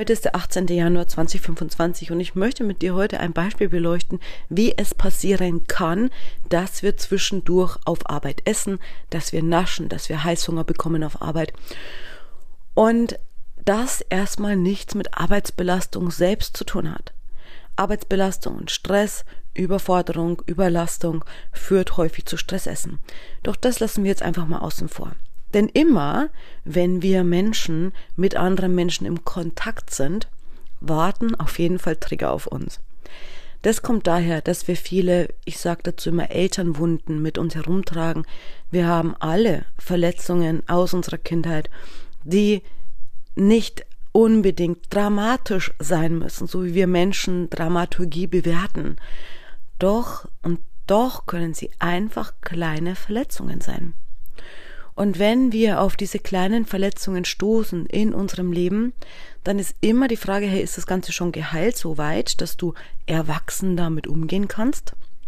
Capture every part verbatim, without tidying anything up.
Heute ist der achtzehnter Januar zweitausendfünfundzwanzig und ich möchte mit dir heute ein Beispiel beleuchten, wie es passieren kann, dass wir zwischendurch auf Arbeit essen, dass wir naschen, dass wir Heißhunger bekommen auf Arbeit und das erstmal nichts mit Arbeitsbelastung selbst zu tun hat. Arbeitsbelastung und Stress, Überforderung, Überlastung führt häufig zu Stressessen. Doch das lassen wir jetzt einfach mal außen vor. Denn immer, wenn wir Menschen mit anderen Menschen im Kontakt sind, warten auf jeden Fall Trigger auf uns. Das kommt daher, dass wir viele, ich sage dazu immer Elternwunden mit uns herumtragen. Wir haben alle Verletzungen aus unserer Kindheit, die nicht unbedingt dramatisch sein müssen, so wie wir Menschen Dramaturgie bewerten. Doch und doch können sie einfach kleine Verletzungen sein. Und wenn wir auf diese kleinen Verletzungen stoßen in unserem Leben, dann ist immer die Frage, hey, ist das Ganze schon geheilt so weit, dass du erwachsen damit umgehen kannst?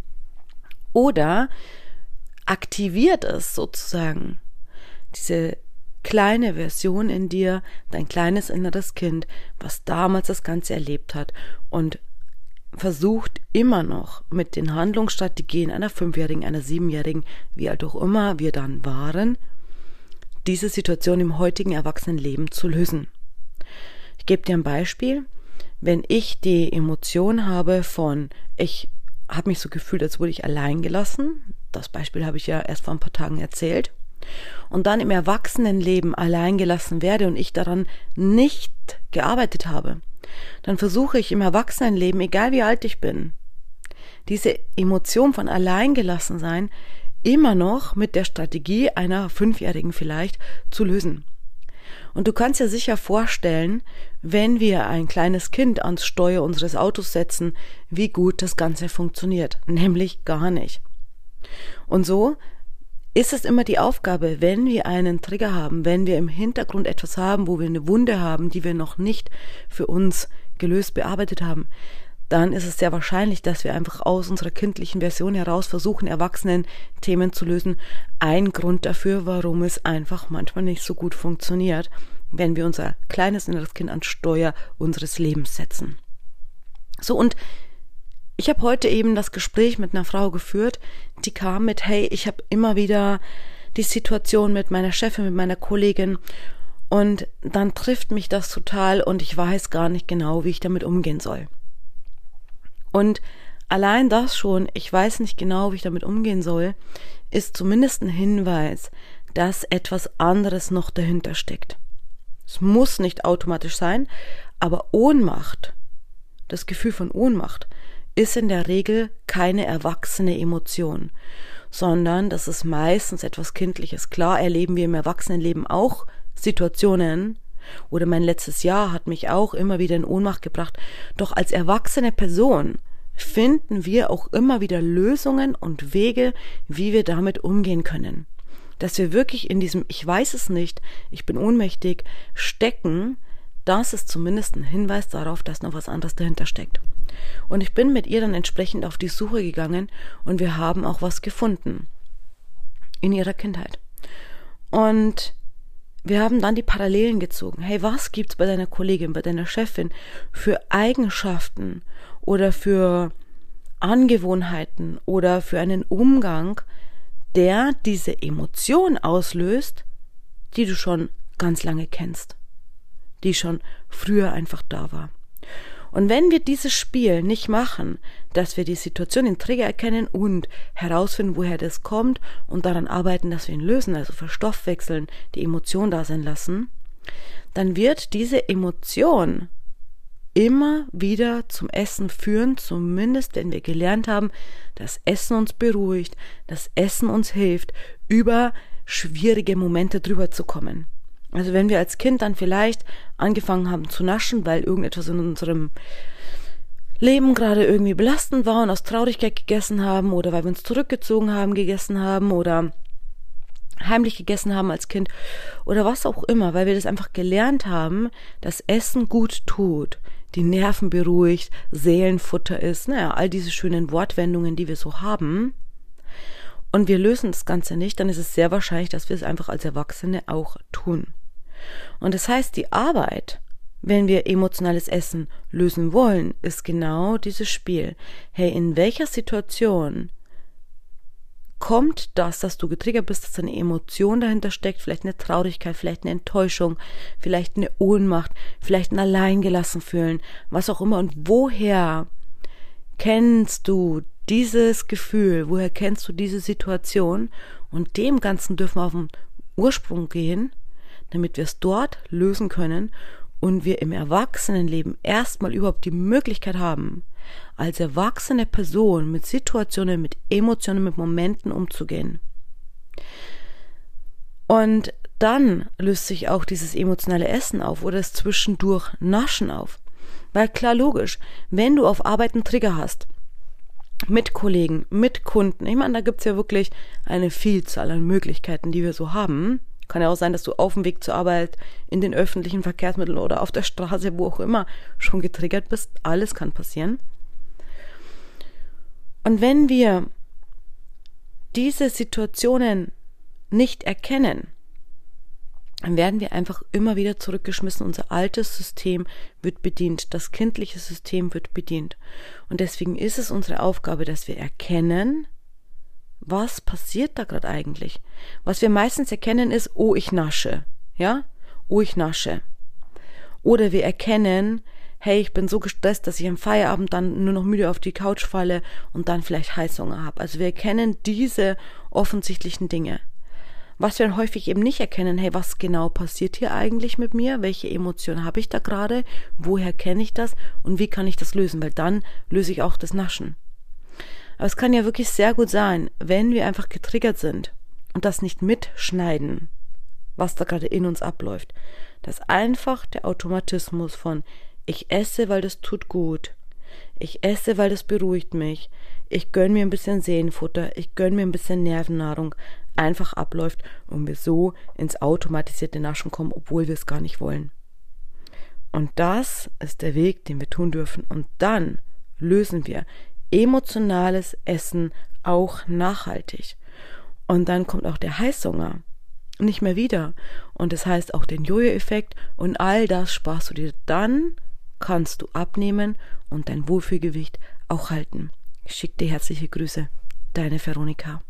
Oder aktiviert es sozusagen diese kleine Version in dir, dein kleines inneres Kind, was damals das Ganze erlebt hat und versucht immer noch mit den Handlungsstrategien einer Fünfjährigen, einer Siebenjährigen, wie alt auch immer wir dann waren, diese Situation im heutigen Erwachsenenleben zu lösen. Ich gebe dir ein Beispiel. Wenn ich die Emotion habe von, ich habe mich so gefühlt, als wurde ich allein gelassen, das Beispiel habe ich ja erst vor ein paar Tagen erzählt, und dann im Erwachsenenleben allein gelassen werde und ich daran nicht gearbeitet habe, dann versuche ich im Erwachsenenleben, egal wie alt ich bin, diese Emotion von alleingelassen sein immer noch mit der Strategie einer Fünfjährigen vielleicht zu lösen. Und du kannst dir sicher vorstellen, wenn wir ein kleines Kind ans Steuer unseres Autos setzen, wie gut das Ganze funktioniert, nämlich gar nicht. Und so ist es immer die Aufgabe, wenn wir einen Trigger haben, wenn wir im Hintergrund etwas haben, wo wir eine Wunde haben, die wir noch nicht für uns gelöst bearbeitet haben, dann ist es sehr wahrscheinlich, dass wir einfach aus unserer kindlichen Version heraus versuchen, Erwachsenen Themen zu lösen. Ein Grund dafür, warum es einfach manchmal nicht so gut funktioniert, wenn wir unser kleines inneres Kind ans Steuer unseres Lebens setzen. So, und ich habe heute eben das Gespräch mit einer Frau geführt, die kam mit, hey, ich habe immer wieder die Situation mit meiner Chefin, mit meiner Kollegin und dann trifft mich das total und ich weiß gar nicht genau, wie ich damit umgehen soll. Und allein das schon, ich weiß nicht genau, wie ich damit umgehen soll, ist zumindest ein Hinweis, dass etwas anderes noch dahinter steckt. Es muss nicht automatisch sein, aber Ohnmacht, das Gefühl von Ohnmacht, ist in der Regel keine erwachsene Emotion, sondern das ist meistens etwas Kindliches. Klar erleben wir im Erwachsenenleben auch Situationen, oder mein letztes Jahr hat mich auch immer wieder in Ohnmacht gebracht, doch als erwachsene Person finden wir auch immer wieder Lösungen und Wege, wie wir damit umgehen können. Dass wir wirklich in diesem Ich weiß es nicht, ich bin ohnmächtig stecken, das ist zumindest ein Hinweis darauf, dass noch was anderes dahinter steckt. Und ich bin mit ihr dann entsprechend auf die Suche gegangen und wir haben auch was gefunden in ihrer Kindheit. Und wir haben dann die Parallelen gezogen. Hey, was gibt's bei deiner Kollegin, bei deiner Chefin für Eigenschaften oder für Angewohnheiten oder für einen Umgang, der diese Emotion auslöst, die du schon ganz lange kennst, die schon früher einfach da war. Und wenn wir dieses Spiel nicht machen, dass wir die Situation, den Trigger erkennen und herausfinden, woher das kommt und daran arbeiten, dass wir ihn lösen, also verstoffwechseln, die Emotion da sein lassen, dann wird diese Emotion immer wieder zum Essen führen, zumindest wenn wir gelernt haben, dass Essen uns beruhigt, dass Essen uns hilft, über schwierige Momente drüber zu kommen. Also wenn wir als Kind dann vielleicht angefangen haben zu naschen, weil irgendetwas in unserem Leben gerade irgendwie belastend war und aus Traurigkeit gegessen haben oder weil wir uns zurückgezogen haben, gegessen haben oder heimlich gegessen haben als Kind oder was auch immer, weil wir das einfach gelernt haben, dass Essen gut tut, die Nerven beruhigt, Seelenfutter ist, naja, all diese schönen Wortwendungen, die wir so haben, und wir lösen das Ganze nicht, dann ist es sehr wahrscheinlich, dass wir es einfach als Erwachsene auch tun. Und das heißt, die Arbeit wenn wir emotionales Essen lösen wollen, ist genau dieses Spiel. Hey, in welcher Situation kommt das, dass du getriggert bist, dass eine Emotion dahinter steckt, vielleicht eine Traurigkeit, vielleicht eine Enttäuschung, vielleicht eine Ohnmacht, vielleicht ein Alleingelassen fühlen, was auch immer. Und woher kennst du dieses Gefühl, woher kennst du diese Situation? Und dem Ganzen dürfen wir auf den Ursprung gehen, damit wir es dort lösen können und wir im Erwachsenenleben erstmal überhaupt die Möglichkeit haben, als erwachsene Person mit Situationen, mit Emotionen, mit Momenten umzugehen. Und dann löst sich auch dieses emotionale Essen auf oder das zwischendurch Naschen auf. Weil klar, logisch, wenn du auf Arbeit einen Trigger hast, mit Kollegen, mit Kunden, ich meine, da gibt es ja wirklich eine Vielzahl an Möglichkeiten, die wir so haben. Kann ja auch sein, dass du auf dem Weg zur Arbeit, in den öffentlichen Verkehrsmitteln oder auf der Straße, wo auch immer, schon getriggert bist. Alles kann passieren. Und wenn wir diese Situationen nicht erkennen, dann werden wir einfach immer wieder zurückgeschmissen. Unser altes System wird bedient. Das kindliche System wird bedient. Und deswegen ist es unsere Aufgabe, dass wir erkennen, was passiert da gerade eigentlich? Was wir meistens erkennen ist, oh, ich nasche. Ja? Oh, ich nasche. Oder wir erkennen, hey, ich bin so gestresst, dass ich am Feierabend dann nur noch müde auf die Couch falle und dann vielleicht Heißhunger habe. Also wir erkennen diese offensichtlichen Dinge. Was wir dann häufig eben nicht erkennen, hey, was genau passiert hier eigentlich mit mir? Welche Emotionen habe ich da gerade? Woher kenne ich das? Und wie kann ich das lösen? Weil dann löse ich auch das Naschen. Aber es kann ja wirklich sehr gut sein, wenn wir einfach getriggert sind und das nicht mitschneiden, was da gerade in uns abläuft, dass einfach der Automatismus von ich esse, weil das tut gut, ich esse, weil das beruhigt mich, ich gönne mir ein bisschen Seelenfutter, ich gönne mir ein bisschen Nervennahrung, einfach abläuft und wir so ins automatisierte Naschen kommen, obwohl wir es gar nicht wollen. Und das ist der Weg, den wir tun dürfen. Und dann lösen wir emotionales Essen auch nachhaltig. Und dann kommt auch der Heißhunger nicht mehr wieder. Und das heißt auch den Jojo-Effekt und all das sparst du dir. Dann kannst du abnehmen und dein Wohlfühlgewicht auch halten. Ich schicke dir herzliche Grüße. Deine Veronika.